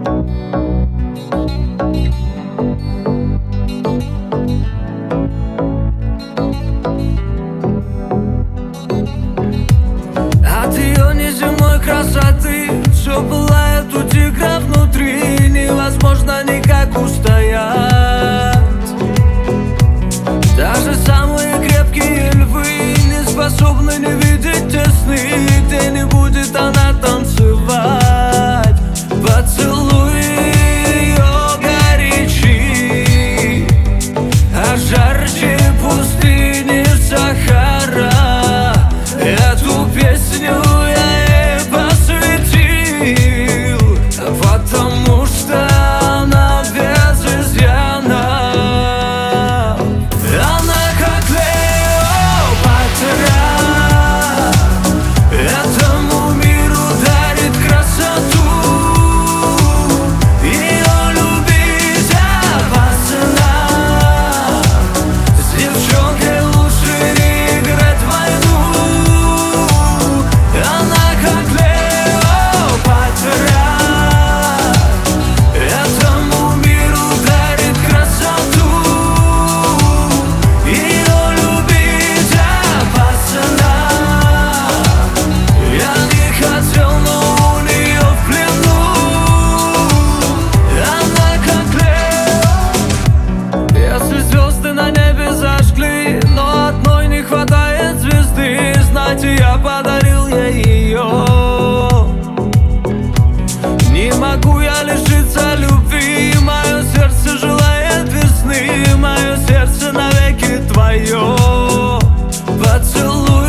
От ее неземной красоты все пылает у тигра внутри. Невозможно никак устоять. Даже самые крепкие львы не способны не видеть те сны, где не будет она танцевать. Поцелуй ее горячи, а жарче пустыни Сахара. Эту песню я ей посвятил, потому что она без изъяна. Она как Клеопатра, этому миру дарит красоту. Ее любить опасно, с девчонкой лучше не играть в войну. Она как Клеопатра, этому миру дарит красоту. Ее любить опасно, я не хотел, но у нее в плену. Она как Если звезды на небе зажгли, но одной не хватает звезды, знаете, я подарил ей ее. Не могу я лишиться любви, мое сердце желает весны, мое сердце навеки твое. Поцелуй